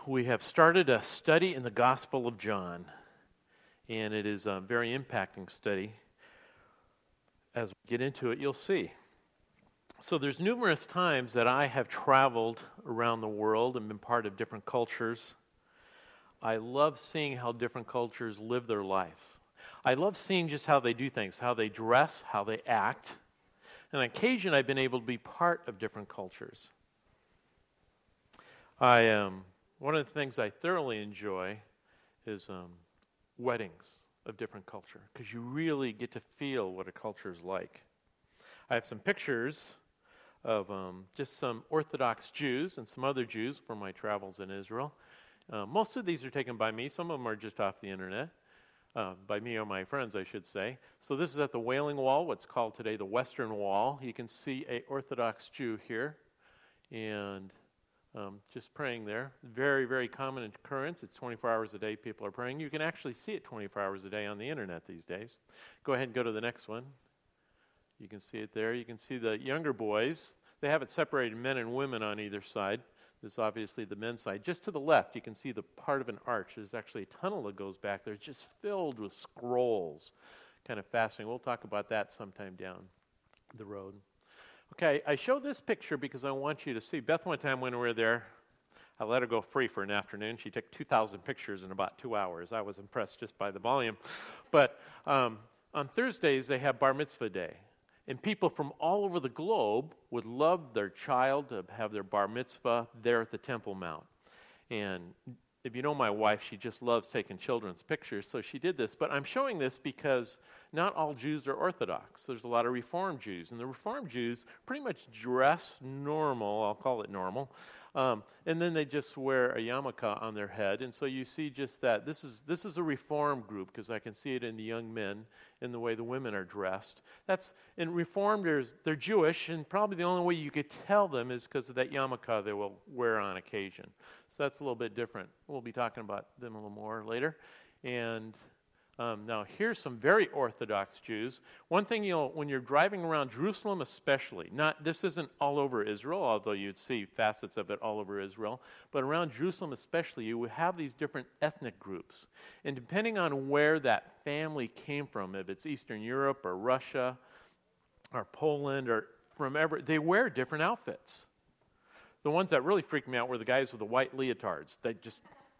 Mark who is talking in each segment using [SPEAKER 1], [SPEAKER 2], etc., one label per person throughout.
[SPEAKER 1] We have started a study in the Gospel of John, and it is a very impacting study. As we get into it, you'll see. So there's numerous times that I have traveled around the world and been part of different cultures. I love seeing how different cultures live their life. I love seeing just how they do things, how they dress, how they act. And on occasion, I've been able to be part of different cultures. One of the things I thoroughly enjoy is weddings of different culture, because you really get to feel what a culture is like. I have some pictures of just some Orthodox Jews and some other Jews from my travels in Israel. Most of these are taken by me. Some of them are just off the internet. By me or my friends, I should say. So this is at the Wailing Wall, what's called today the Western Wall. You can see an Orthodox Jew here, and just praying there. Very, very common occurrence. It's 24 hours a day people are praying. You can actually see it 24 hours a day on the internet these days. Go ahead and go to the next one. You can see it there. You can see the younger boys. They have it separated men and women on either side. This is obviously the men's side. Just to the left, you can see the part of an arch. There's actually a tunnel that goes back there. It's just filled with scrolls. Kind of fascinating. We'll talk about that sometime down the road. Okay, I show this picture because I want you to see. Beth, one time when we were there, I let her go free for an afternoon. She took 2,000 pictures in about 2 hours. I was impressed just by the volume. But on Thursdays, they have Bar Mitzvah Day. And people from all over the globe would love their child to have their Bar Mitzvah there at the Temple Mount. And if you know my wife, she just loves taking children's pictures, so she did this. But I'm showing this because not all Jews are Orthodox. There's a lot of Reformed Jews, and the Reformed Jews pretty much dress normal, I'll call it normal, and then they just wear a yarmulke on their head. And so you see just that. This is a Reformed group, because I can see it in the young men, in the way the women are dressed. In Reformed, they're Jewish, and probably the only way you could tell them is because of that yarmulke they will wear on occasion. So that's a little bit different. We'll be talking about them a little more later. And now here's some very Orthodox Jews. One thing when you're driving around Jerusalem especially, this isn't all over Israel, although you'd see facets of it all over Israel, but around Jerusalem especially, you would have these different ethnic groups. And depending on where that family came from, if it's Eastern Europe or Russia or Poland or they wear different outfits. The ones that really freaked me out were the guys with the white leotards. They just,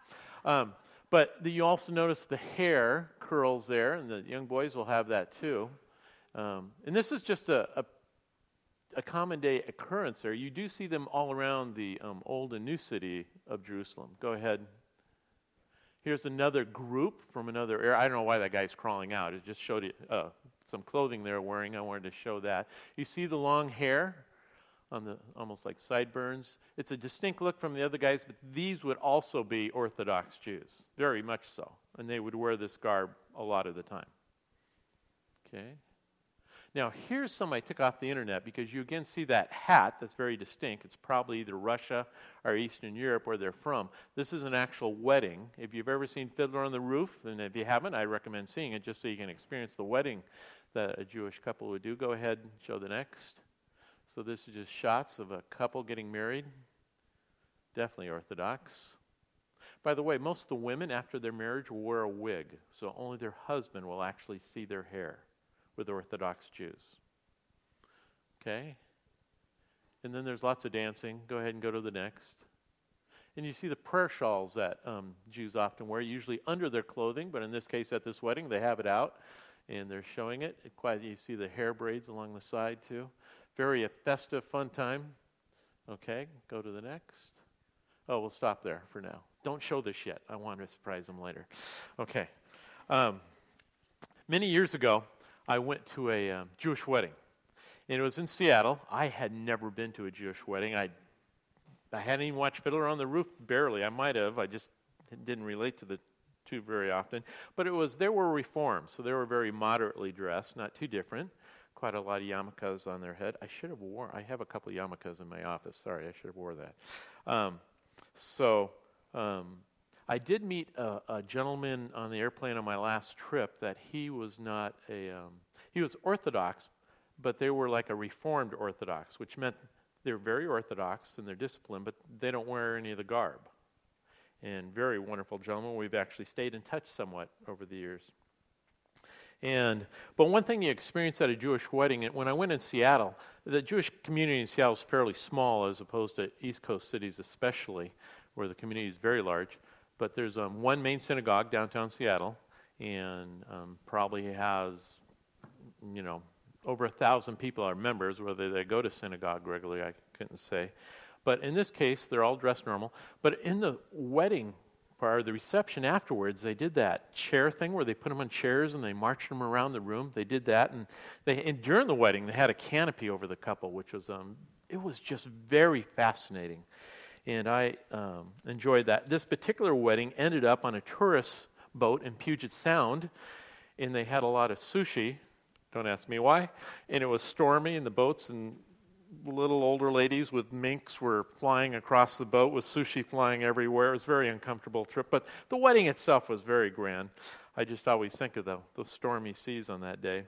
[SPEAKER 1] but you also notice the hair curls there, and the young boys will have that too. And this is just a common day occurrence there. You do see them all around the old and new city of Jerusalem. Go ahead. Here's another group from another area. I don't know why that guy's crawling out. It just showed you some clothing they're wearing. I wanted to show that. You see the long hair on the almost like sideburns. It's a distinct look from the other guys, but these would also be Orthodox Jews, very much so. And they would wear this garb a lot of the time. Okay. Now, here's some I took off the internet, because you again see that hat that's very distinct. It's probably either Russia or Eastern Europe where they're from. This is an actual wedding. If you've ever seen Fiddler on the Roof, and if you haven't, I recommend seeing it just so you can experience the wedding that a Jewish couple would do. Go ahead and show the next. So this is just shots of a couple getting married. Definitely Orthodox. By the way, most of the women after their marriage will wear a wig, so only their husband will actually see their hair with Orthodox Jews. Okay? And then there's lots of dancing. Go ahead and go to the next. And you see the prayer shawls that Jews often wear, usually under their clothing, but in this case at this wedding, they have it out, and they're showing it. You see the hair braids along the side too. Very festive, fun time. Okay, go to the next. Oh, we'll stop there for now. Don't show this yet. I want to surprise them later. Okay. Many years ago, I went to a Jewish wedding, and it was in Seattle. I had never been to a Jewish wedding. I hadn't even watched Fiddler on the Roof, barely. I might have. I just didn't relate to the two very often. But they were Reformed, so they were very moderately dressed, not too different. Quite a lot of yarmulkes on their head. I have a couple of yarmulkes in my office. Sorry, I should have wore that. I did meet a gentleman on the airplane on my last trip that he was not he was Orthodox, but they were like a Reformed Orthodox, which meant they're very Orthodox in their discipline, but they don't wear any of the garb. and very wonderful gentleman. We've actually stayed in touch somewhat over the years. But one thing you experience at a Jewish wedding, when I went in Seattle, the Jewish community in Seattle is fairly small as opposed to East Coast cities especially, where the community is very large. But there's one main synagogue downtown Seattle, and probably has, over 1,000 people are members. Whether they go to synagogue regularly, I couldn't say. But in this case, they're all dressed normal. But in the wedding part, the reception afterwards, they did that chair thing where they put them on chairs and they marched them around the room. They did that, and during the wedding, they had a canopy over the couple, which was it was just very fascinating, and I enjoyed that. This particular wedding ended up on a tourist boat in Puget Sound, and they had a lot of sushi. Don't ask me why. And it was stormy in the boats, and little older ladies with minks were flying across the boat with sushi flying everywhere. It was a very uncomfortable trip, but the wedding itself was very grand. I just always think of the stormy seas on that day.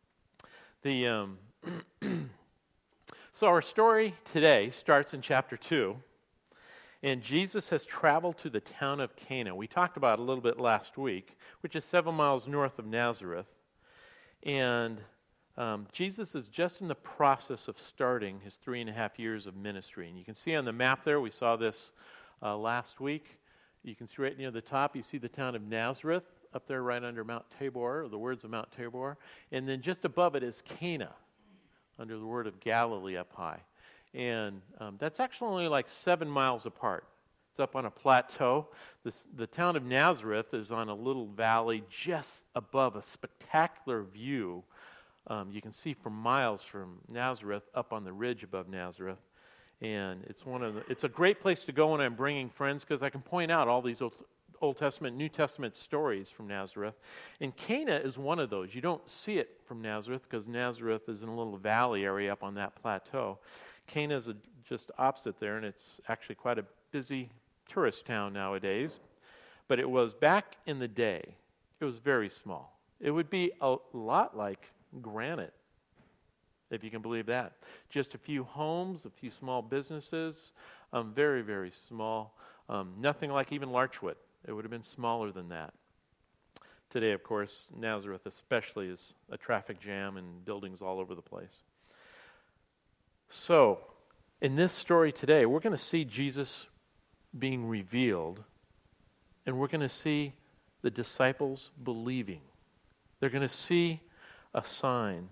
[SPEAKER 1] So our story today starts in chapter 2, and Jesus has traveled to the town of Cana. We talked about it a little bit last week, which is 7 miles north of Nazareth, and Jesus is just in the process of starting his 3.5 years of ministry. And you can see on the map there, we saw this last week. You can see right near the top, you see the town of Nazareth up there right under Mount Tabor, or the words of Mount Tabor. And then just above it is Cana, under the word of Galilee up high. And that's actually only like 7 miles apart. It's up on a plateau. The town of Nazareth is on a little valley just above a spectacular view. You can see for miles from Nazareth up on the ridge above Nazareth, and it's a great place to go when I'm bringing friends, because I can point out all these Old Testament, New Testament stories from Nazareth. And Cana is one of those. You don't see it from Nazareth because Nazareth is in a little valley area up on that plateau. Cana is just opposite there, and it's actually quite a busy tourist town nowadays. But it was back in the day. It was very small. It would be a lot like Granite, if you can believe that. Just a few homes, a few small businesses, very, very small. Nothing like even Larchwood. It would have been smaller than that. Today, of course, Nazareth especially is a traffic jam and buildings all over the place. So, in this story today, we're going to see Jesus being revealed, and we're going to see the disciples believing. They're going to see a sign.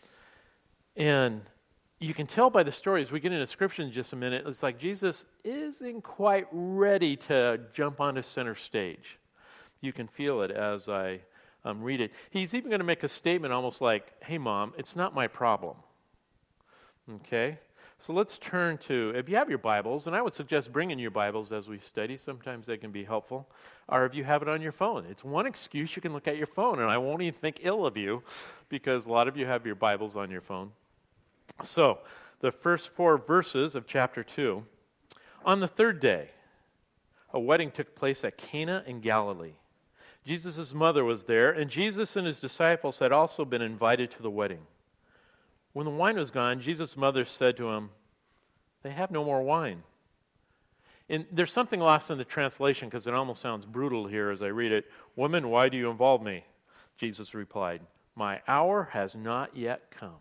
[SPEAKER 1] And you can tell by the story as we get into Scripture in just a minute, it's like Jesus isn't quite ready to jump onto center stage. You can feel it as I read it. He's even going to make a statement almost like, hey, Mom, it's not my problem. Okay? So let's turn to, if you have your Bibles, and I would suggest bringing your Bibles as we study. Sometimes they can be helpful. Or if you have it on your phone. It's one excuse you can look at your phone, and I won't even think ill of you because a lot of you have your Bibles on your phone. So, the first 4 verses of chapter 2. On the 3rd day, a wedding took place at Cana in Galilee. Jesus' mother was there, and Jesus and his disciples had also been invited to the wedding. When the wine was gone, Jesus' mother said to him, "They have no more wine." And there's something lost in the translation because it almost sounds brutal here as I read it. "Woman, why do you involve me?" Jesus replied, "My hour has not yet come."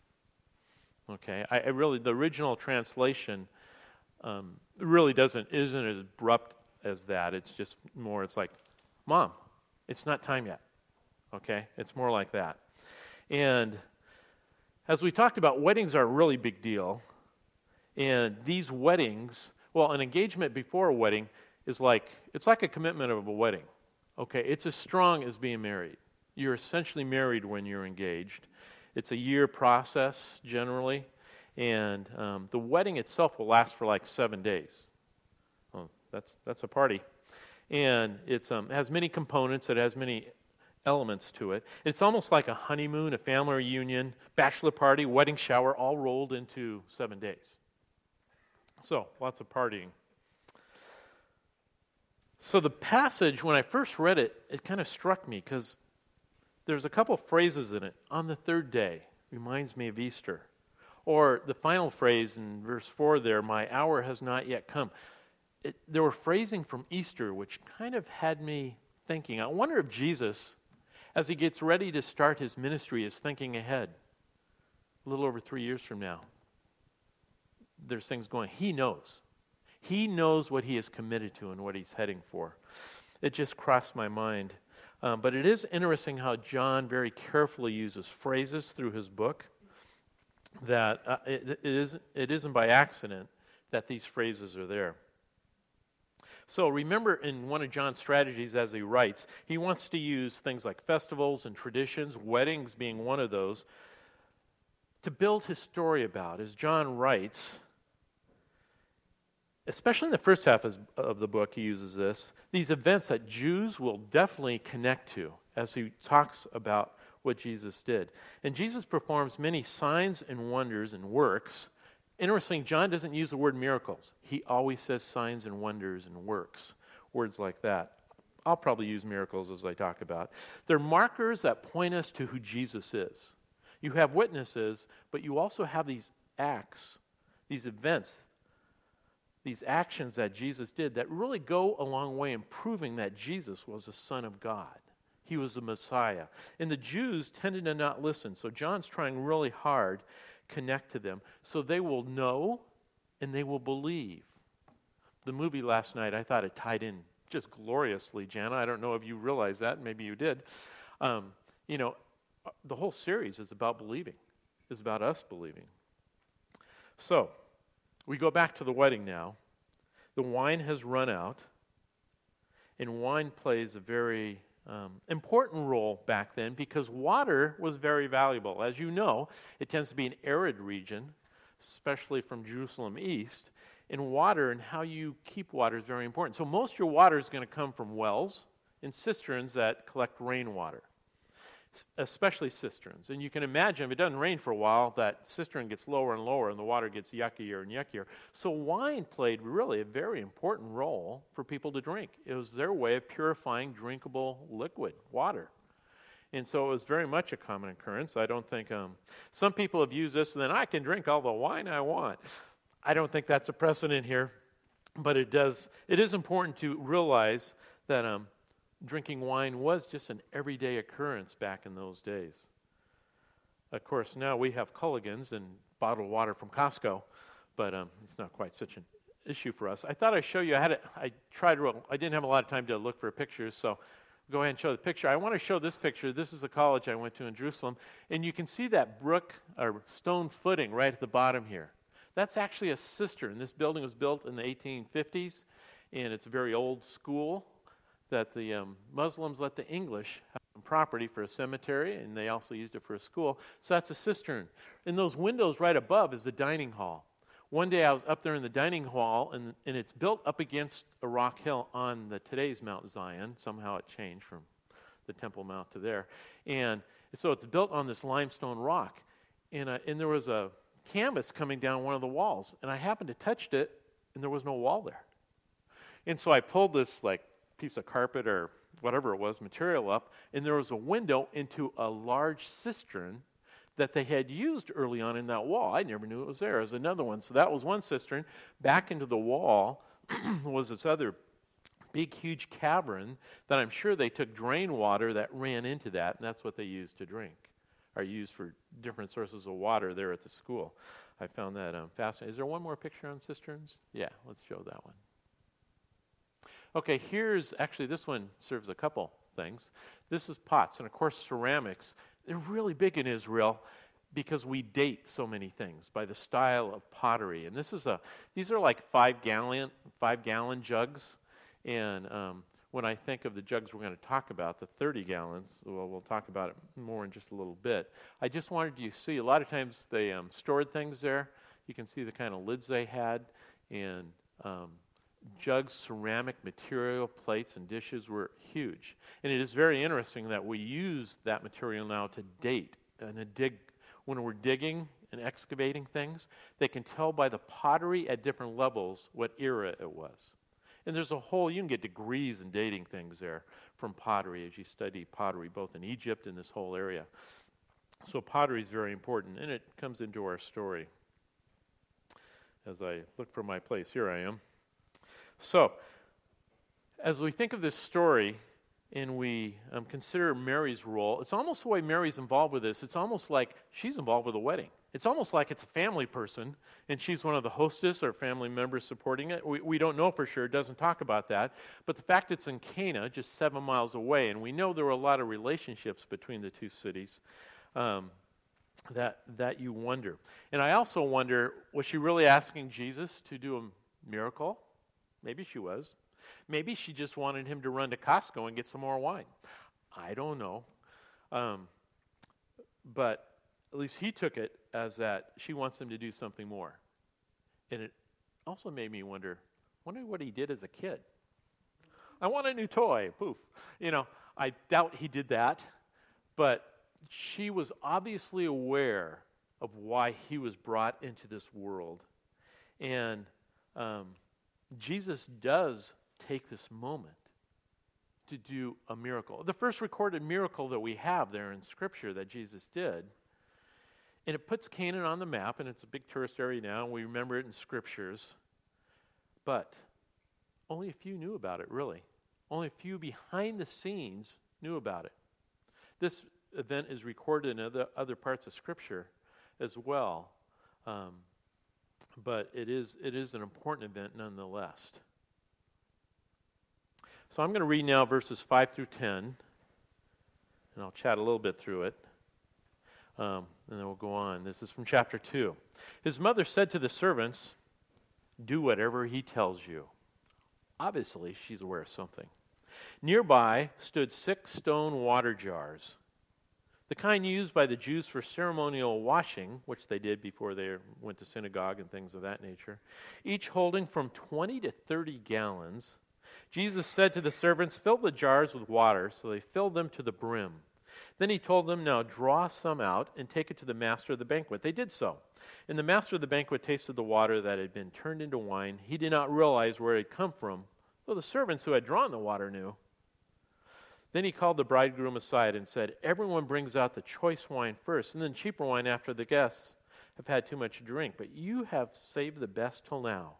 [SPEAKER 1] Okay, I really, the original translation really isn't as abrupt as that. It's just more, it's like, Mom, it's not time yet. Okay, it's more like that. And as we talked about, weddings are a really big deal. And these weddings, well, an engagement before a wedding is like, it's like a commitment of a wedding. Okay, it's as strong as being married. You're essentially married when you're engaged. It's a year process generally, and the wedding itself will last for like 7 days. Oh, that's a party. And it has many components. It has many elements to it. It's almost like a honeymoon, a family reunion, bachelor party, wedding shower, all rolled into 7 days. So, lots of partying. So the passage, when I first read it, it kind of struck me because there's a couple phrases in it. On the 3rd day, reminds me of Easter. Or the final phrase in verse 4 there, my hour has not yet come. there were phrasing from Easter which kind of had me thinking. I wonder if Jesus, as he gets ready to start his ministry, is thinking ahead. A little over 3 years from now, there's things going. He knows. He knows what he is committed to and what he's heading for. It just crossed my mind. But it is interesting how John very carefully uses phrases through his book that it isn't by accident that these phrases are there. So remember, in one of John's strategies as he writes, he wants to use things like festivals and traditions, weddings being one of those, to build his story about. As John writes, especially in the first half of the book, he uses this, these events that Jews will definitely connect to as he talks about what Jesus did. And Jesus performs many signs and wonders and works. Interesting, John doesn't use the word miracles. He always says signs and wonders and works, words like that. I'll probably use miracles as I talk about. They're markers that point us to who Jesus is. You have witnesses, but you also have these acts, these events, these actions that Jesus did that really go a long way in proving that Jesus was the Son of God. He was the Messiah. And the Jews tended to not listen, so John's trying really hard to connect to them so they will know and they will believe. The movie last night, I thought it tied in just gloriously, Jana. I don't know if you realized that. Maybe you did. The whole series is about believing. It's about us believing. So, we go back to the wedding now. The wine has run out, and wine plays a very important role back then because water was very valuable. As you know, it tends to be an arid region, especially from Jerusalem east, and water and how you keep water is very important. So most of your water is going to come from wells and cisterns that collect rainwater, especially cisterns. And you can imagine if it doesn't rain for a while, that cistern gets lower and lower and the water gets yuckier and yuckier. So wine played really a very important role for people to drink. It was their way of purifying drinkable liquid, water. And so it was very much a common occurrence. I don't think, some people have used this and then I can drink all the wine I want. I don't think that's a precedent here, but it is important to realize that drinking wine was just an everyday occurrence back in those days. Of course, now we have Culligan's and bottled water from Costco, but it's not quite such an issue for us. I thought I'd show you. I didn't have a lot of time to look for pictures, so go ahead and show the picture. I want to show this picture. This is the college I went to in Jerusalem, and you can see that brook or stone footing right at the bottom here. That's actually a cistern. This building was built in the 1850s, and it's a very old school that the Muslims let the English have property for a cemetery, and they also used it for a school. So that's a cistern. And those windows right above is the dining hall. One day I was up there in the dining hall, and it's built up against a rock hill on today's Mount Zion. Somehow it changed from the Temple Mount to there. And so it's built on this limestone rock. And there was a canvas coming down one of the walls, and I happened to touch it, and there was no wall there. And so I pulled this piece of carpet or whatever it was, material up, and there was a window into a large cistern that they had used early on in that wall. I never knew it was there. There was another one. So that was one cistern. Back into the wall was this other big, huge cavern that I'm sure they took drain water that ran into that, and that's what they used to drink, or used for different sources of water there at the school. I found that fascinating. Is there one more picture on cisterns? Yeah, let's show that one. Okay, this one serves a couple things. This is pots, and of course ceramics. They're really big in Israel because we date so many things by the style of pottery. And these are like 5-gallon jugs. And when I think of the jugs we're going to talk about, the 30 gallons, well, we'll talk about it more in just a little bit. I just wanted you to see, a lot of times they stored things there. You can see the kind of lids they had, and jugs, ceramic material, plates, and dishes were huge. And it is very interesting that we use that material now to date. And when we're digging and excavating things, they can tell by the pottery at different levels what era it was. And you can get degrees in dating things there from pottery as you study pottery, both in Egypt and this whole area. So pottery is very important, and it comes into our story. As I look for my place, here I am. So, as we think of this story and we consider Mary's role, it's almost the way Mary's involved with this. It's almost like she's involved with the wedding. It's almost like it's a family person, and she's one of the hostess or family members supporting it. We don't know for sure. It doesn't talk about that. But the fact it's in Cana, just 7 miles away, and we know there were a lot of relationships between the two cities, that you wonder. And I also wonder, was she really asking Jesus to do a miracle? Maybe she was. Maybe she just wanted him to run to Costco and get some more wine. I don't know. But at least he took it as that she wants him to do something more. And it also made me wonder what he did as a kid. I want a new toy. Poof. I doubt he did that. But she was obviously aware of why he was brought into this world. And Jesus does take this moment to do a miracle. The first recorded miracle that we have there in Scripture that Jesus did. And it puts Canaan on the map, and it's a big tourist area now, and we remember it in Scriptures. But only a few knew about it, really. Only a few behind the scenes knew about it. This event is recorded in other parts of Scripture as well. But it is an important event nonetheless. So I'm going to read now verses 5 through 10, and I'll chat a little bit through it, and then we'll go on. This is from chapter 2. His mother said to the servants, "Do whatever he tells you." Obviously, she's aware of something. Nearby stood 6 stone water jars, the kind used by the Jews for ceremonial washing, which they did before they went to synagogue and things of that nature, each holding from 20 to 30 gallons. Jesus said to the servants, "Fill the jars with water," so they filled them to the brim. Then he told them, "Now draw some out and take it to the master of the banquet." They did so. And the master of the banquet tasted the water that had been turned into wine. He did not realize where it had come from, though the servants who had drawn the water knew. Then he called the bridegroom aside and said, "Everyone brings out the choice wine first, and then cheaper wine after the guests have had too much to drink. But you have saved the best till now."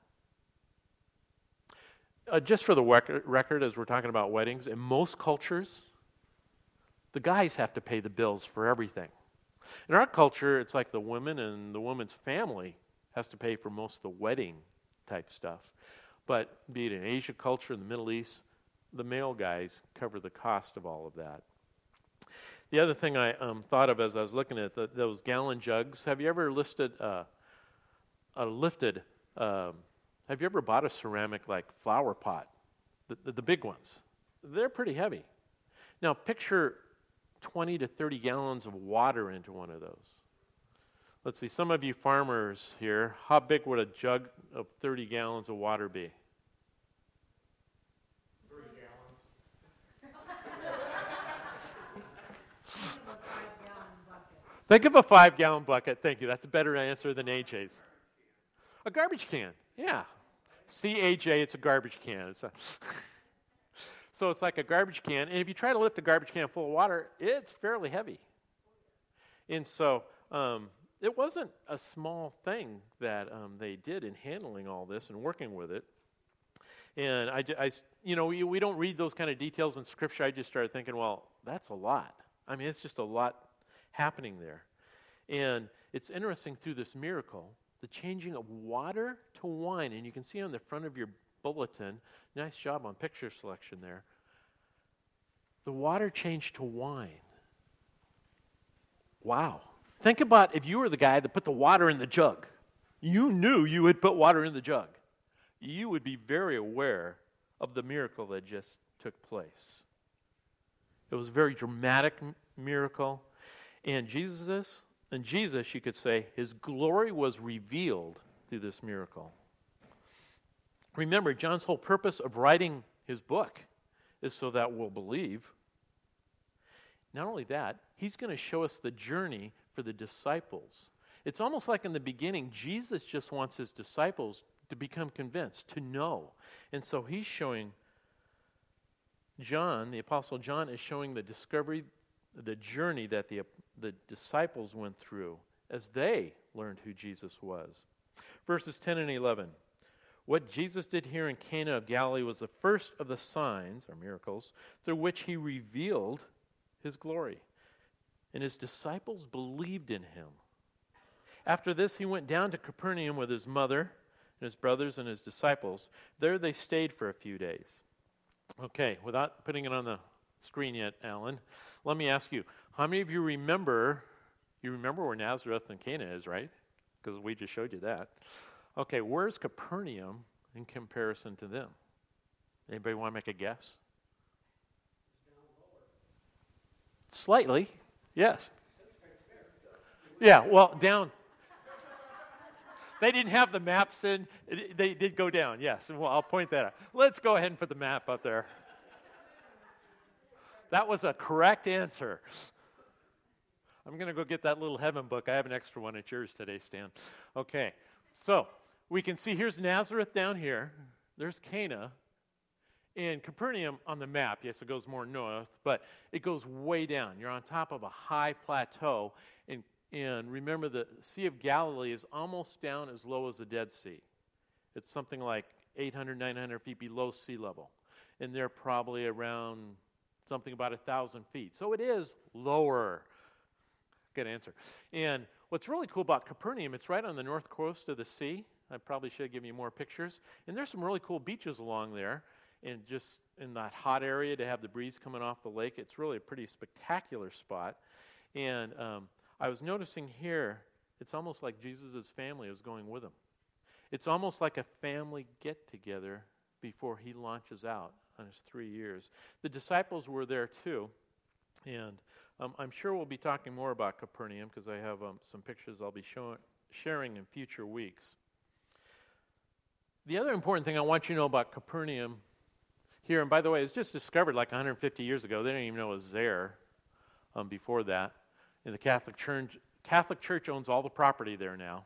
[SPEAKER 1] Just for the record, as we're talking about weddings, in most cultures, the guys have to pay the bills for everything. In our culture, it's like the women and the woman's family has to pay for most of the wedding type stuff. But be it in Asia culture, in the Middle East, the male guys cover the cost of all of that. The other thing I thought of as I was looking at those gallon jugs, have you ever have you ever bought a ceramic like flower pot? The big ones. They're pretty heavy. Now picture 20 to 30 gallons of water into one of those. Let's see, some of you farmers here, how big would a jug of 30 gallons of water be?
[SPEAKER 2] 3 gallons.
[SPEAKER 1] Think of a 5-gallon bucket. Thank you. That's a better answer than AJ's. A garbage can. Yeah. See, AJ, it's a garbage can. So it's like a garbage can. And if you try to lift a garbage can full of water, it's fairly heavy. And so it wasn't a small thing that they did in handling all this and working with it. And we don't read those kind of details in Scripture. I just started thinking, well, that's a lot. I mean, it's just a lot happening there. And it's interesting through this miracle, the changing of water to wine. And you can see on the front of your bulletin, nice job on picture selection there. The water changed to wine. Wow. Think about if you were the guy that put the water in the jug. You knew you had put water in the jug. You would be very aware of the miracle that just took place. It was a very dramatic miracle. And Jesus, you could say, his glory was revealed through this miracle. Remember, John's whole purpose of writing his book is so that we'll believe. Not only that, he's going to show us the journey for the disciples. It's almost like in the beginning, Jesus just wants his disciples to become convinced, to know. And so he's showing John, the Apostle John, is showing the discovery, the journey that the disciples went through as they learned who Jesus was. Verses 10 and 11. What Jesus did here in Cana of Galilee was the first of the signs, or miracles, through which he revealed his glory. And his disciples believed in him. After this, he went down to Capernaum with his mother and his brothers and his disciples. There they stayed for a few days. Okay, without putting it on the screen yet, Alan, let me ask you, how many of you remember where Nazareth and Cana is, right? Because we just showed you that. Okay, where's Capernaum in comparison to them? Anybody want to make a guess? Slightly, yes. Yeah, well, down. They didn't have the maps in. They did go down, yes. Well, I'll point that out. Let's go ahead and put the map up there. That was a correct answer. I'm going to go get that little heaven book. I have an extra one at yours today, Stan. Okay, so we can see here's Nazareth down here. There's Cana. And Capernaum on the map, yes, it goes more north, but it goes way down. You're on top of a high plateau. And remember, the Sea of Galilee is almost down as low as the Dead Sea. It's something like 800, 900 feet below sea level. And they're probably around something about 1,000 feet. So it is lower. Good answer. And what's really cool about Capernaum, it's right on the north coast of the sea. I probably should give you more pictures. And there's some really cool beaches along there. And just in that hot area to have the breeze coming off the lake, it's really a pretty spectacular spot. And I was noticing here, it's almost like Jesus' family is going with him. It's almost like a family get-together before he launches out on his 3 years. The disciples were there too, and I'm sure we'll be talking more about Capernaum because I have some pictures I'll be sharing in future weeks. The other important thing I want you to know about Capernaum here, and by the way, it's just discovered like 150 years ago. They didn't even know it was there before that. And the Catholic Church owns all the property there now.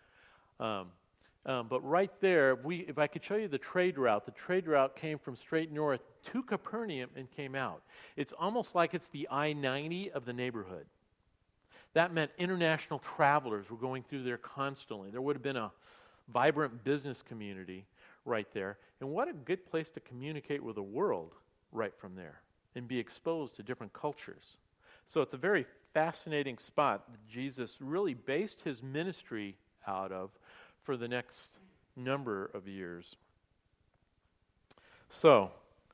[SPEAKER 1] But right there, if I could show you the trade route came from straight north to Capernaum and came out. It's almost like it's the I-90 of the neighborhood. That meant international travelers were going through there constantly. There would have been a vibrant business community right there. And what a good place to communicate with the world right from there and be exposed to different cultures. So it's a very fascinating spot that Jesus really based his ministry out of for the next number of years. So,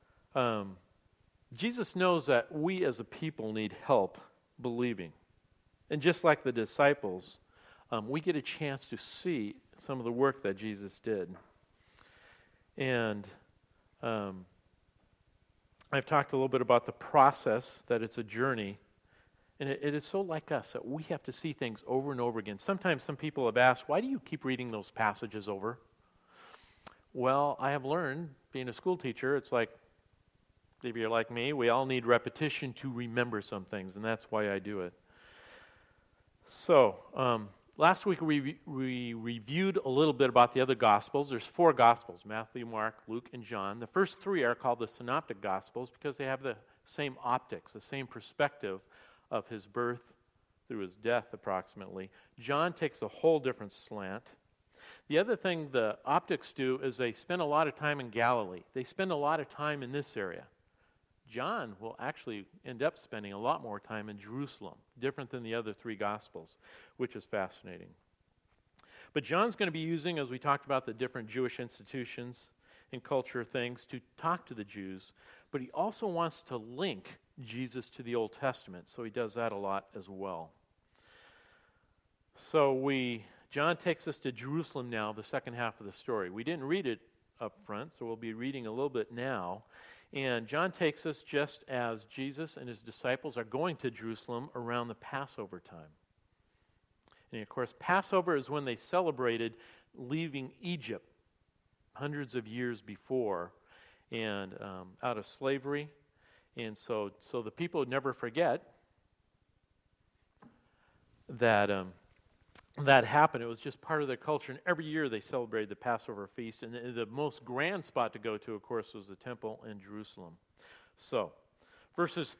[SPEAKER 1] Jesus knows that we as a people need help believing. And just like the disciples, we get a chance to see some of the work that Jesus did. And I've talked a little bit about the process, that it's a journey. And it is so like us that we have to see things over and over again. Sometimes some people have asked, why do you keep reading those passages over? Well, I have learned, being a school teacher, it's like, if you're like me, we all need repetition to remember some things, and that's why I do it. So, last week we reviewed a little bit about the other Gospels. There's 4 Gospels, Matthew, Mark, Luke, and John. The first 3 are called the Synoptic Gospels because they have the same optics, the same perspective of his birth through his death, approximately. John takes a whole different slant. The other thing the optics do is they spend a lot of time in Galilee. They spend a lot of time in this area. John will actually end up spending a lot more time in Jerusalem, different than the other 3 Gospels, which is fascinating. But John's going to be using, as we talked about, the different Jewish institutions and culture things to talk to the Jews, but he also wants to link Jesus to the Old Testament, so he does that a lot as well. So John takes us to Jerusalem now, the second half of the story. We didn't read it up front, so we'll be reading a little bit now. And John takes us just as Jesus and his disciples are going to Jerusalem around the Passover time. And of course, Passover is when they celebrated leaving Egypt hundreds of years before and out of slavery. And so the people would never forget that that happened. It was just part of their culture. And every year they celebrated the Passover feast. And the most grand spot to go to, of course, was the temple in Jerusalem. So, verses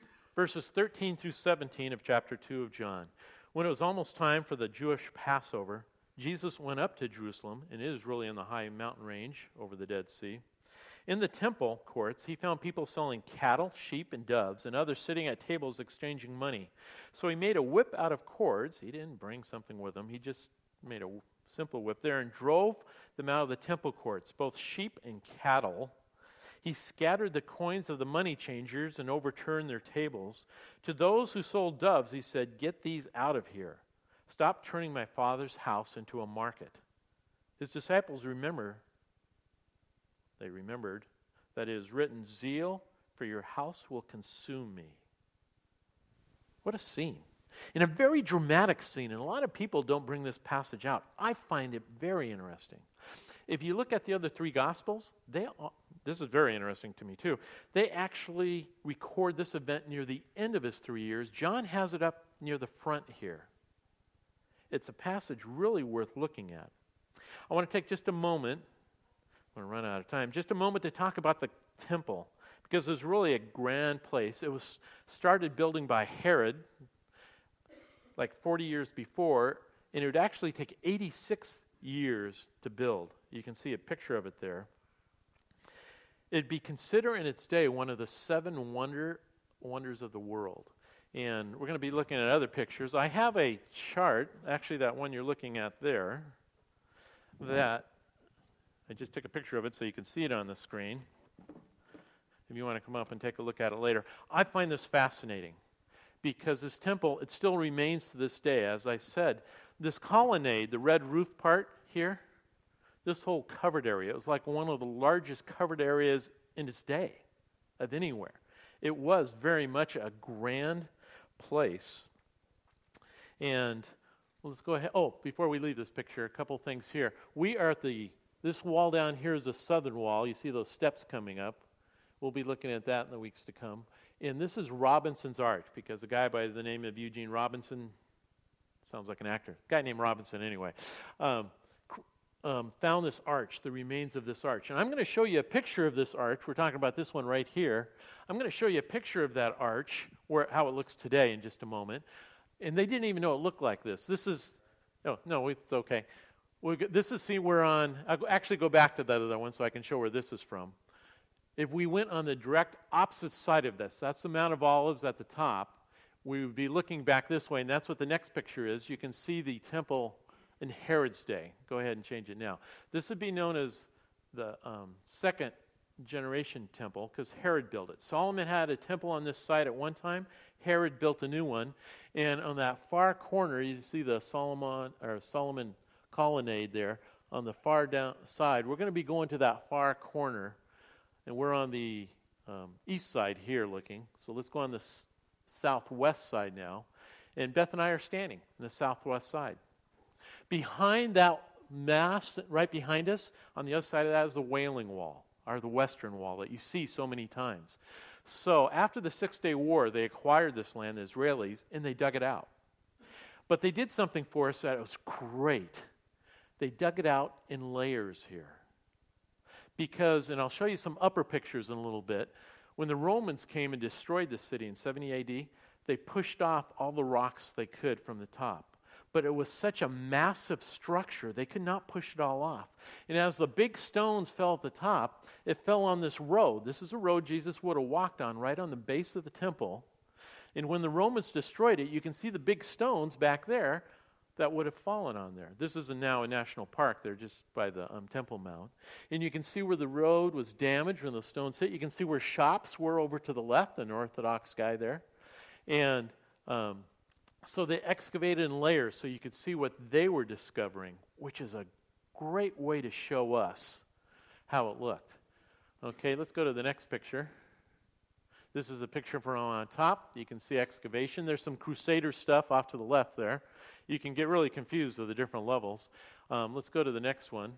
[SPEAKER 1] 13 through 17 of chapter 2 of John. When it was almost time for the Jewish Passover, Jesus went up to Jerusalem, and it is really in the high mountain range over the Dead Sea. In the temple courts, he found people selling cattle, sheep, and doves, and others sitting at tables exchanging money. So he made a whip out of cords. He didn't bring something with him. He just made a simple whip there and drove them out of the temple courts, both sheep and cattle. He scattered the coins of the money changers and overturned their tables. To those who sold doves, he said, "Get these out of here. Stop turning my Father's house into a market." His disciples remembered that it is written, "Zeal for your house will consume me." What a scene. In a very dramatic scene, and a lot of people don't bring this passage out. I find it very interesting. If you look at the other three Gospels, this is very interesting to me too. They actually record this event near the end of his 3 years. John has it up near the front here. It's a passage really worth looking at. I want to take just a moment, I'm going to run out of time, just a moment to talk about the temple, because it was really a grand place. It was started building by Herod like 40 years before, and it would actually take 86 years to build. You can see a picture of it there. It'd be considered in its day one of the seven wonders of the world. And we're going to be looking at other pictures. I have a chart, actually that one you're looking at there, that I just took a picture of it so you can see it on the screen. If you want to come up and take a look at it later. I find this fascinating because this temple, it still remains to this day. As I said, this colonnade, the red roof part here, this whole covered area, it was like one of the largest covered areas in its day of anywhere. It was very much a grand place. And let's go ahead. Oh, before we leave this picture, a couple things here. We are at this wall down here is the southern wall. You see those steps coming up. We'll be looking at that in the weeks to come. And this is Robinson's Arch, because a guy by the name of Eugene Robinson, sounds like an actor, guy named Robinson anyway, found this arch, the remains of this arch. And I'm going to show you a picture of this arch. We're talking about this one right here. I'm going to show you a picture of that arch, how it looks today in just a moment. And they didn't even know it looked like this. This is, no, it's okay. This is, we're on, I'll actually go back to that other one so I can show where this is from. If we went on the direct opposite side of this, that's the Mount of Olives at the top, we would be looking back this way, and that's what the next picture is. You can see the temple in Herod's day. Go ahead and change it now. This would be known as the second generation temple because Herod built it. Solomon had a temple on this side at one time. Herod built a new one. And on that far corner, you see the Solomon colonnade there on the far down side. We're going to be going to that far corner. And we're on the east side here looking. So let's go on the southwest side now. And Beth and I are standing on the southwest side. Behind that mass, right behind us, on the other side of that is the Wailing Wall, or the Western Wall that you see so many times. So after the 6-Day War, they acquired this land, the Israelis, and they dug it out. But they did something for us that was great. They dug it out in layers here. Because, and I'll show you some upper pictures in a little bit, when the Romans came and destroyed the city in 70 AD, they pushed off all the rocks they could from the top. But it was such a massive structure, they could not push it all off. And as the big stones fell at the top, it fell on this road. This is a road Jesus would have walked on right on the base of the temple. And when the Romans destroyed it, you can see the big stones back there that would have fallen on there. This is now a national park. They're just by the Temple Mount. And you can see where the road was damaged when the stones hit. You can see where shops were over to the left, an Orthodox guy there. And so they excavated in layers so you could see what they were discovering, which is a great way to show us how it looked. Okay, let's go to the next picture. This is a picture from on top. You can see excavation. There's some Crusader stuff off to the left there. You can get really confused with the different levels. Let's go to the next one.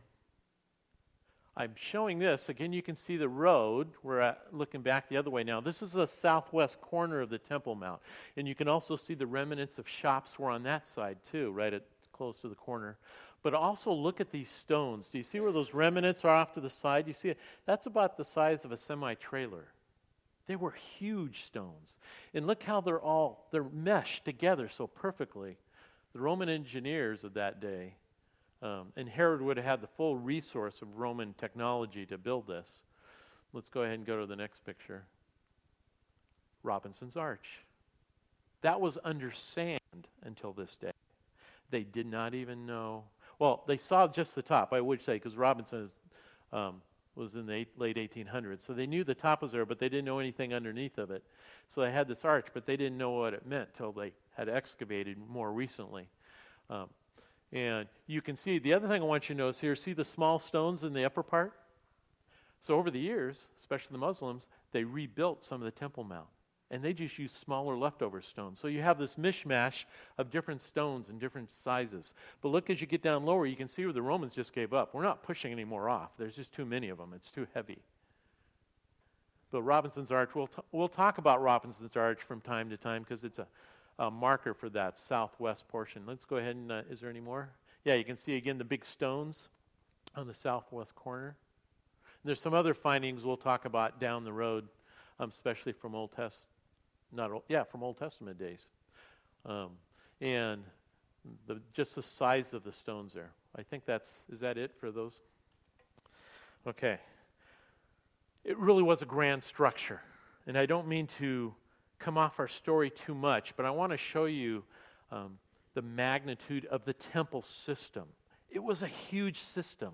[SPEAKER 1] I'm showing this. Again, you can see the road. We're looking back the other way now. This is the southwest corner of the Temple Mount. And you can also see the remnants of shops were on that side too, right at close to the corner. But also look at these stones. Do you see where those remnants are off to the side? You see it? That's about the size of a semi-trailer. They were huge stones. And look how they're meshed together so perfectly. The Roman engineers of that day And Herod would have had the full resource of Roman technology to build this. Let's go ahead and go to the next picture. Robinson's Arch. That was under sand until this day. They did not even know. Well, they saw just the top, I would say, because Robinson was in the late 1800s. So they knew the top was there, but they didn't know anything underneath of it. So they had this arch, but they didn't know what it meant till they had excavated more recently. And you can see, the other thing I want you to notice here, see the small stones in the upper part? So over the years, especially the Muslims, they rebuilt some of the Temple Mount. And they just used smaller leftover stones. So you have this mishmash of different stones and different sizes. But look, as you get down lower, you can see where the Romans just gave up. We're not pushing any more off. There's just too many of them. It's too heavy. But Robinson's Arch, we'll talk about Robinson's Arch from time to time because it's a marker for that southwest portion. Let's go ahead and, is there any more? Yeah, you can see again the big stones on the southwest corner. And there's some other findings we'll talk about down the road, especially from from Old Testament days. And just the size of the stones there. I think is that it for those? Okay. It really was a grand structure. And I don't mean to come off our story too much, but I want to show you the magnitude of the temple system. It was a huge system.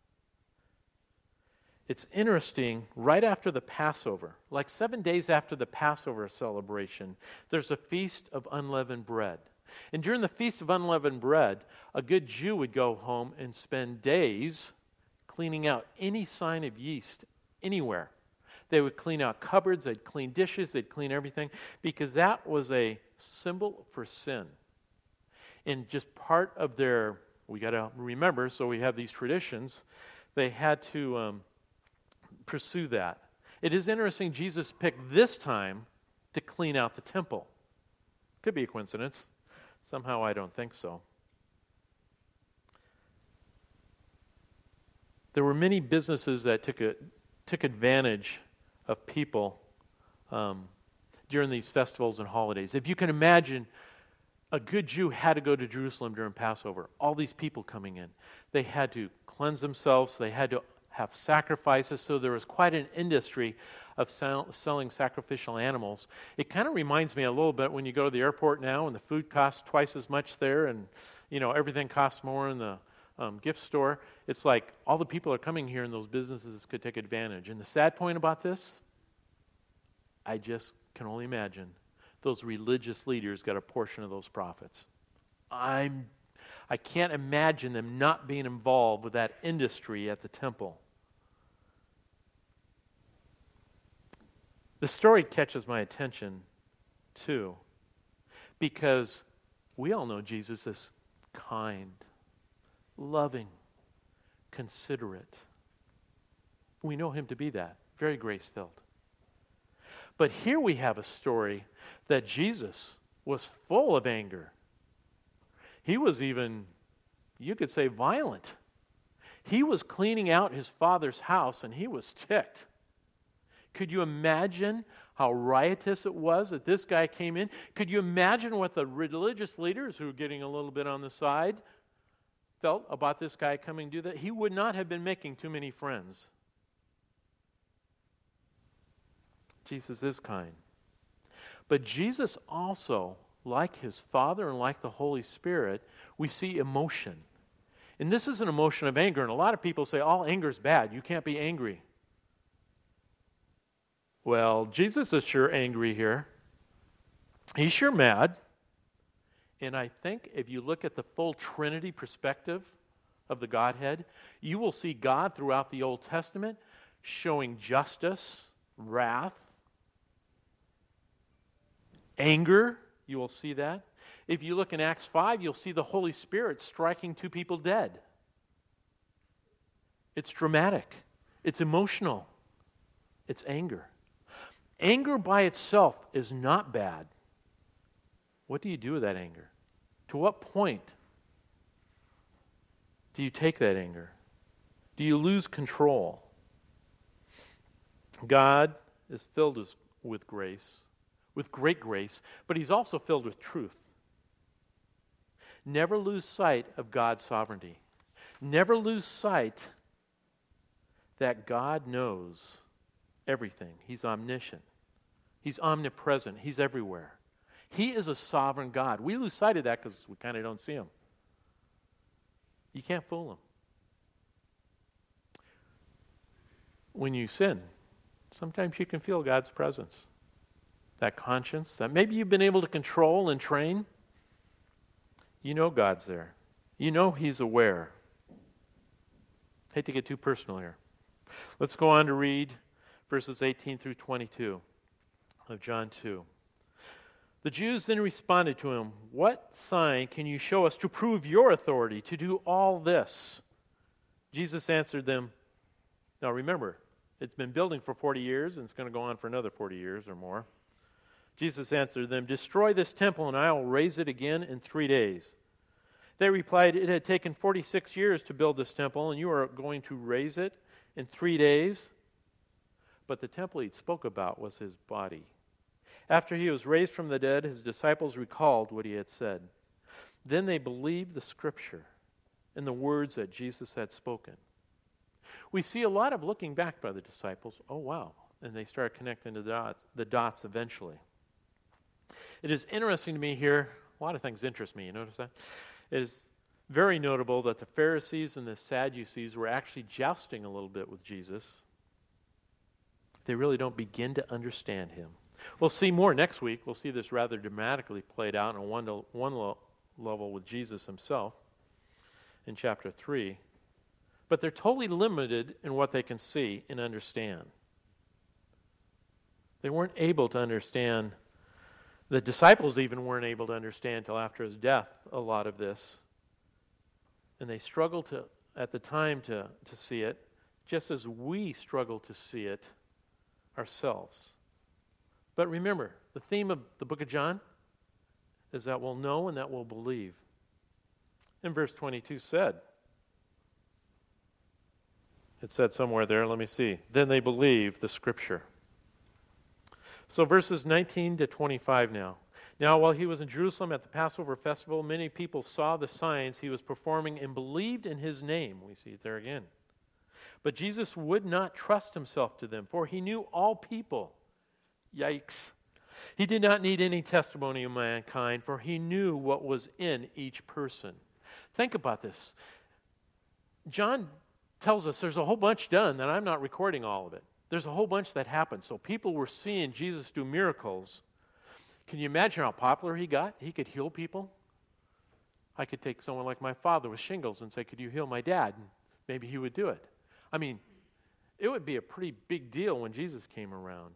[SPEAKER 1] It's interesting, right after the Passover, like 7 days after the Passover celebration, there's a Feast of Unleavened Bread. And during the Feast of Unleavened Bread, a good Jew would go home and spend days cleaning out any sign of yeast anywhere. They would clean out cupboards, they'd clean dishes, they'd clean everything, because that was a symbol for sin. And just part of we got to remember, so we have these traditions, they had to pursue that. It is interesting Jesus picked this time to clean out the temple. Could be a coincidence. Somehow I don't think so. There were many businesses that took advantage of people during these festivals and holidays. If you can imagine, a good Jew had to go to Jerusalem during Passover. All these people coming in. They had to cleanse themselves. They had to have sacrifices, so there was quite an industry of selling sacrificial animals. It kind of reminds me a little bit when you go to the airport now and the food costs twice as much there and everything costs more in the gift store. It's like all the people are coming here and those businesses could take advantage. And the sad point about this, I just can only imagine those religious leaders got a portion of those profits. I can't imagine them not being involved with that industry at the temple. The story catches my attention, too, because we all know Jesus is kind, loving, considerate. We know him to be that, very grace-filled. But here we have a story that Jesus was full of anger. He was even, you could say, violent. He was cleaning out his father's house and he was ticked. Could you imagine how riotous it was that this guy came in? Could you imagine what the religious leaders who were getting a little bit on the side felt about this guy coming to do that? He would not have been making too many friends. Jesus is kind. But Jesus also, like his Father and like the Holy Spirit, we see emotion. And this is an emotion of anger. And a lot of people say, all anger is bad. You can't be angry. Well, Jesus is sure angry here. He's sure mad. And I think if you look at the full Trinity perspective of the Godhead, you will see God throughout the Old Testament showing justice, wrath, anger. You will see that. If you look in Acts 5, you'll see the Holy Spirit striking 2 people dead. It's dramatic. It's emotional. It's anger. Anger by itself is not bad. What do you do with that anger? To what point do you take that anger? Do you lose control? God is filled with grace, with great grace, but he's also filled with truth. Never lose sight of God's sovereignty. Never lose sight that God knows everything. He's omniscient. He's omnipresent. He's everywhere. He is a sovereign God. We lose sight of that because we kind of don't see Him. You can't fool Him. When you sin, sometimes you can feel God's presence. That conscience that maybe you've been able to control and train. You know God's there. You know He's aware. Hate to get too personal here. Let's go on to read verses 18 through 22 of John 2. The Jews then responded to him, "What sign can you show us to prove your authority to do all this?" Jesus answered them, now remember, it's been building for 40 years and it's going to go on for another 40 years or more. Jesus answered them, "Destroy this temple and I will raise it again in 3 days." They replied, "It had taken 46 years to build this temple, and you are going to raise it in 3 days?" But the temple he spoke about was his body. After he was raised from the dead, his disciples recalled what he had said. Then they believed the Scripture and the words that Jesus had spoken. We see a lot of looking back by the disciples. Oh, wow. And they start connecting the dots eventually. It is interesting to me here. A lot of things interest me. You notice that? It is very notable that the Pharisees and the Sadducees were actually jousting a little bit with Jesus. They really don't begin to understand him. We'll see more next week. We'll see this rather dramatically played out on one level with Jesus himself in chapter 3. But they're totally limited in what they can see and understand. They weren't able to understand. The disciples even weren't able to understand until after his death a lot of this. And they struggled at the time to see it, just as we struggle to see it ourselves. But remember, the theme of the book of John is that we'll know and that we'll believe. And verse 22 said, it said somewhere there, let me see, then they believed the Scripture. So verses 19 to 25 now. Now while he was in Jerusalem at the Passover festival, many people saw the signs he was performing and believed in his name. We see it there again. But Jesus would not trust himself to them, for he knew all people. Yikes. He did not need any testimony of mankind, for he knew what was in each person. Think about this. John tells us there's a whole bunch done that I'm not recording all of it. There's a whole bunch that happened. So people were seeing Jesus do miracles. Can you imagine how popular he got? He could heal people. I could take someone like my father with shingles and say, "Could you heal my dad?" And maybe he would do it. I mean, it would be a pretty big deal when Jesus came around.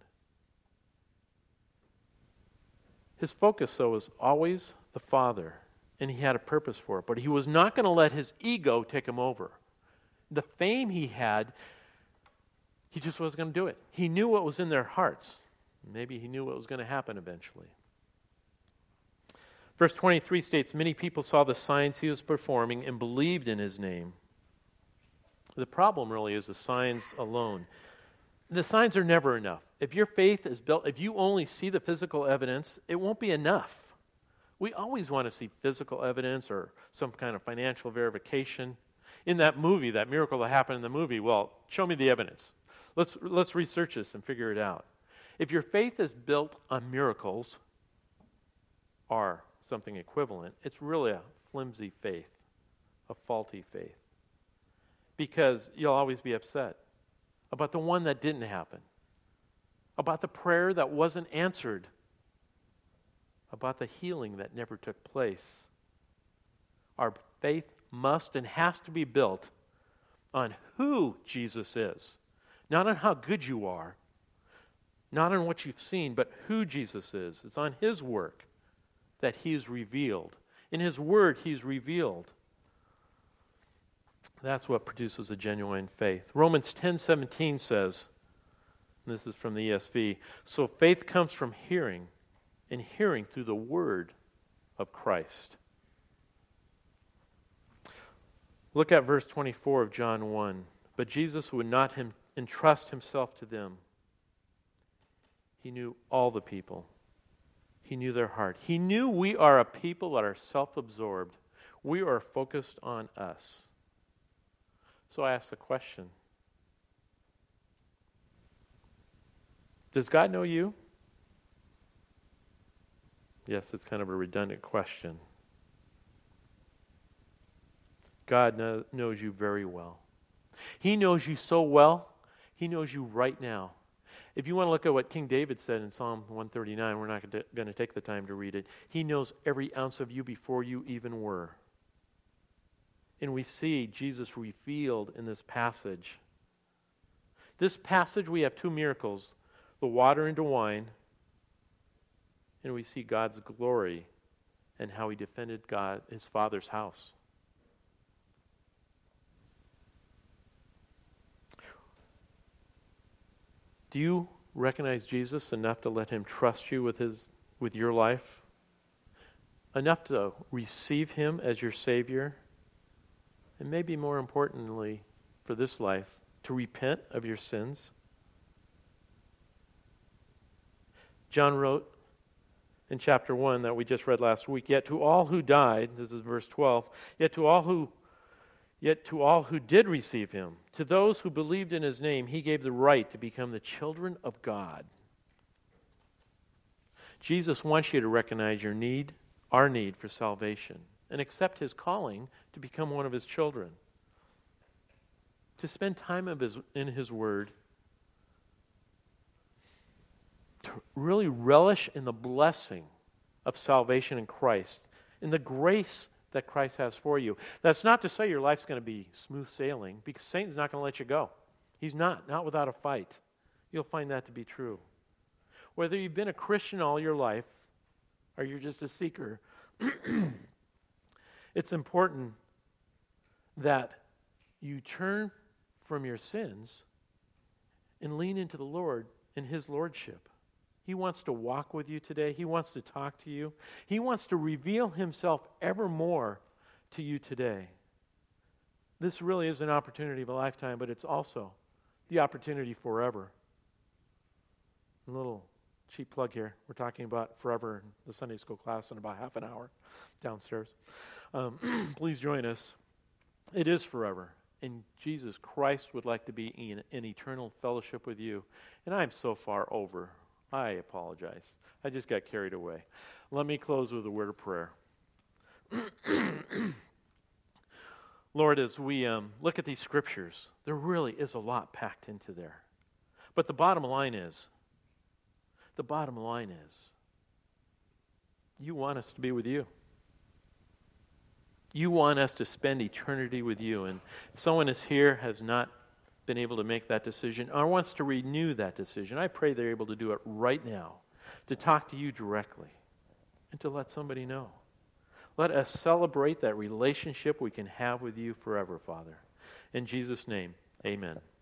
[SPEAKER 1] His focus, though, was always the Father, and he had a purpose for it. But he was not going to let his ego take him over. The fame he had, he just wasn't going to do it. He knew what was in their hearts. Maybe he knew what was going to happen eventually. Verse 23 states, many people saw the signs he was performing and believed in his name. The problem really is the signs alone. The signs are never enough. If your faith is built, if you only see the physical evidence, it won't be enough. We always want to see physical evidence or some kind of financial verification. In that movie, that miracle that happened in the movie, well, show me the evidence. Let's research this and figure it out. If your faith is built on miracles or something equivalent, it's really a flimsy faith, a faulty faith. Because you'll always be upset about the one that didn't happen, about the prayer that wasn't answered, about the healing that never took place. Our faith must and has to be built on who Jesus is, not on how good you are, not on what you've seen, but who Jesus is. It's on his work that he's revealed. In his word, he's revealed. That's what produces a genuine faith. Romans 10:17 says, and this is from the ESV, so faith comes from hearing, and hearing through the word of Christ. Look at verse 24 of John 1. But Jesus would not entrust himself to them. He knew all the people. He knew their heart. He knew we are a people that are self-absorbed. We are focused on us. So I ask the question, does God know you? Yes, it's kind of a redundant question. God knows you very well. He knows you so well, He knows you right now. If you want to look at what King David said in Psalm 139, we're not going to take the time to read it. He knows every ounce of you before you even were. And we see Jesus revealed in this passage. This passage, we have two miracles, the water into wine, and we see God's glory and how He defended His Father's house. Do you recognize Jesus enough to let Him trust you with your life? Enough to receive Him as your Savior? And maybe more importantly for this life, to repent of your sins? John wrote in chapter 1 that we just read last week, yet to all who died, this is verse 12, yet to all who did receive Him, to those who believed in His name, He gave the right to become the children of God. Jesus wants you to recognize your need, our need for salvation, and accept His calling to become one of His children. To spend time in His Word, to really relish in the blessing of salvation in Christ, in the grace that Christ has for you. That's not to say your life's going to be smooth sailing, because Satan's not going to let you go. He's not without a fight. You'll find that to be true. Whether you've been a Christian all your life, or you're just a seeker, it's important that you turn from your sins and lean into the Lord and His Lordship. He wants to walk with you today. He wants to talk to you. He wants to reveal Himself ever more to you today. This really is an opportunity of a lifetime, but it's also the opportunity forever. A little cheap plug here. We're talking about forever in the Sunday school class in about half an hour downstairs. Please join us. It is forever. And Jesus Christ would like to be in eternal fellowship with you. And I'm so far over. I apologize. I just got carried away. Let me close with a word of prayer. Lord, as we look at these scriptures, there really is a lot packed into there. But the bottom line is, you want us to be with you. You want us to spend eternity with you. And if someone is here, has not been able to make that decision, or wants to renew that decision, I pray they're able to do it right now, to talk to you directly, and to let somebody know. Let us celebrate that relationship we can have with you forever, Father. In Jesus' name, amen.